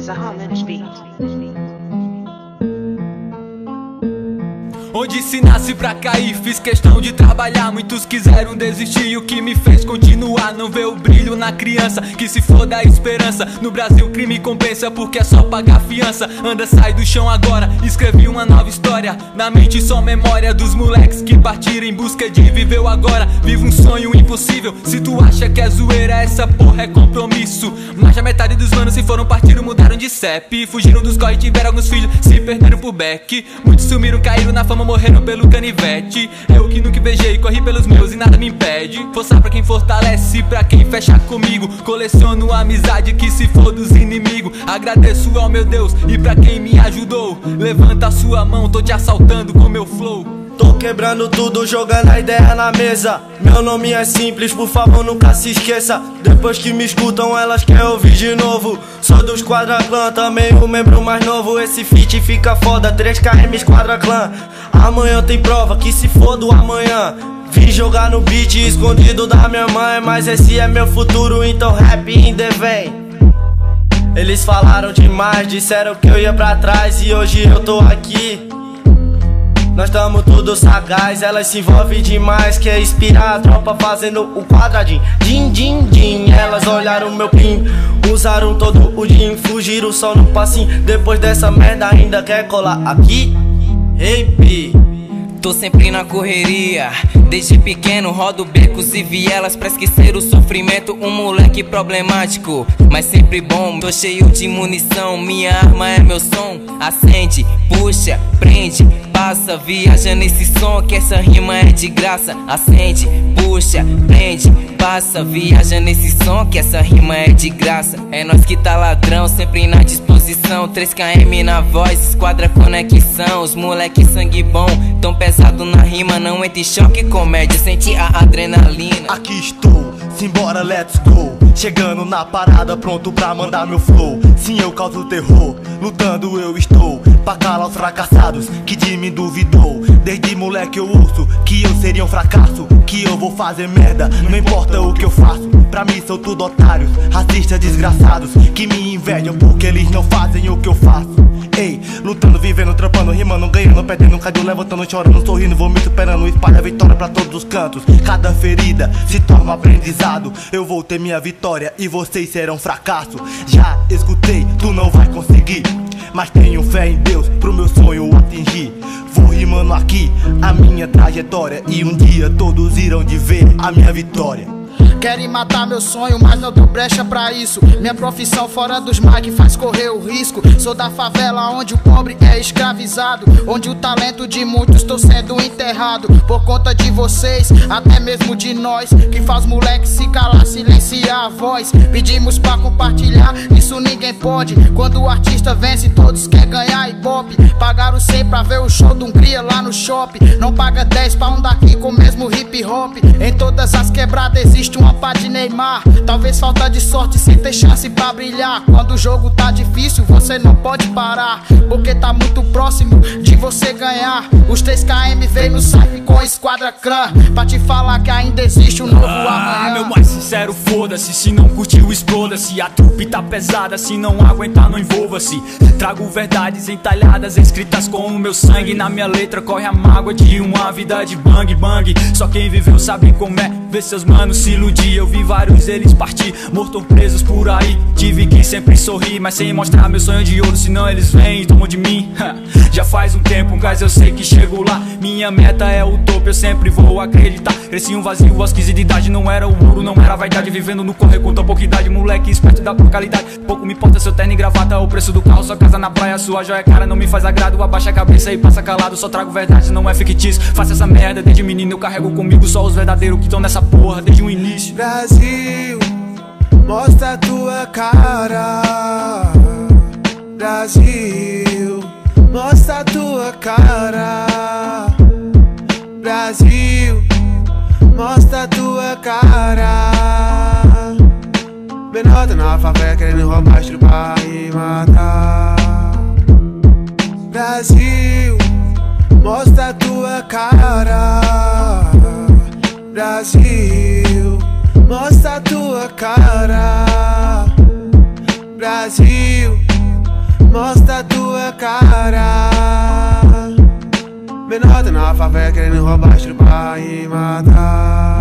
is a Holland beat. Onde se nasce pra cair, fiz questão de trabalhar. Muitos quiseram desistir e o que me fez continuar. Não vê o brilho na criança, que se for da esperança. No Brasil crime compensa porque é só pagar fiança. Anda, sai do chão agora, escrevi uma nova história. Na mente só memória dos moleques que partiram em busca de viver o agora. Vivo um sonho impossível, se tu acha que é zoeira, essa porra é compromisso. Mas a metade dos manos se foram, partiram, mudaram de CEP. Fugiram dos corre, tiveram alguns filhos, se perderam por back. Muitos sumiram, caíram na fama, morreram pelo canivete. Eu que nunca invejei, corri pelos meus e nada me impede. Forçar pra quem fortalece, pra quem fecha comigo. Coleciono a amizade que se for dos inimigos. Agradeço ao meu Deus e pra quem me ajudou. Levanta a sua mão, tô te assaltando com meu flow. Tô quebrando tudo, jogando a ideia na mesa. Meu nome é simples, por favor nunca se esqueça. Depois que me escutam elas querem ouvir de novo. Sou do Esquadra Clã, também o membro mais novo. Esse feat fica foda, 3KM Esquadra Clã. Amanhã tem prova, que se for do amanhã. Vim jogar no beat escondido da minha mãe. Mas esse é meu futuro, então rap ainda vem. Eles falaram demais, disseram que eu ia pra trás. E hoje eu tô aqui. Nós tamo tudo sagaz, elas se envolvem demais. Quer inspirar a tropa fazendo o quadradinho. Din, din, din, elas olharam meu pin. Usaram todo o din, fugiram só no passinho. Depois dessa merda ainda quer colar aqui? Hey, P. Tô sempre na correria, desde pequeno rodo becos e vielas pra esquecer o sofrimento. Um moleque problemático, mas sempre bom. Tô cheio de munição, minha arma é meu som. Acende, puxa, prende, passa, viaja nesse som que essa rima é de graça. Acende, puxa, prende, passa, viaja nesse som que essa rima é de graça. É nós que tá ladrão, sempre na disposição. 3KM na voz, Esquadra Conexão. Os moleque sangue bom, tão pesado na rima, não entra em choque comédia, sente a adrenalina. Aqui estou, simbora, let's go. Chegando na parada, pronto pra mandar meu flow. Sim, eu causo terror, lutando eu estou. Pra calar os fracassados, que de mim duvidou. Desde moleque eu ouço que eu seria um fracasso, que eu vou fazer merda, não importa o que eu faço. Pra mim são tudo otários, racistas desgraçados, que me invejam porque eles não fazem o que eu faço. Ei, lutando, vivendo, trampando, rimando, ganhando, perdendo, caindo, levantando, chorando, sorrindo, vou me superando, espalha a vitória pra todos os cantos. Cada ferida se torna um aprendizado. Eu vou ter minha vitória e vocês serão fracasso. Já escutei, tu não vai conseguir, mas tenho fé em Deus pro meu sonho atingir. Vou rimando aqui a minha trajetória e um dia todos irão de ver a minha vitória. Querem matar meu sonho, mas não dou brecha pra isso. Minha profissão fora dos mic faz correr o risco. Sou da favela onde o pobre é escravizado, onde o talento de muitos tô sendo enterrado. Por conta de vocês, até mesmo de nós, que faz moleque se calar, silenciar a voz. Pedimos pra compartilhar, isso ninguém pode. Quando o artista vence, todos querem ganhar ibope. Pagaram 100 pra ver o show de Hungria lá no shopping. Não paga 10 pra um daqui com o mesmo hip hop. Em todas as quebradas existe uma pá de Neymar. Talvez falta de sorte sem ter chance pra brilhar. Quando o jogo tá difícil, você não pode parar, porque tá muito próximo de você ganhar. Os 3KM vem no saque com a Esquadra Clã, pra te falar que ainda existe um novo amanhã. Meu mais sincero, foda-se. Se não curtiu, exploda-se. A trupe tá pesada, se não aguentar, não envolva-se. Trago verdades entalhadas, escritas com o meu sangue. Na minha letra corre a mágoa de uma vida de bang bang. Só quem viveu sabe como é ver seus manos se iludir. Eu vi vários deles partir, mortos presos por aí. Tive que sempre sorrir, mas sem mostrar meu sonho de ouro, senão eles vêm e tomam de mim. Já faz um tempo, mas eu sei que chego lá. Minha meta é o topo, eu sempre vou acreditar. Cresci um vazio aos 15 de idade, não era o ouro, não era a vaidade. Vivendo no corre com tão pouca idade, moleque esperto da qualidade. Pouco me importa seu terno e gravata, o preço do carro, sua casa na praia, sua joia cara não me faz agrado. Abaixa a cabeça e passa calado, só trago verdade, não é fictício. Faça essa merda, desde menino eu carrego comigo só os verdadeiros que estão nessa porra desde o início. Brasil, mostra a tua cara. Brasil, mostra a tua cara. Brasil, mostra a tua cara. Menor tá na favela querendo roubar, estrupar e matar. Brasil, mostra a tua cara. Brasil, mostra a tua cara. Brasil, Mostra a tua cara. Menor na favela querendo roubar, estrupar e matar.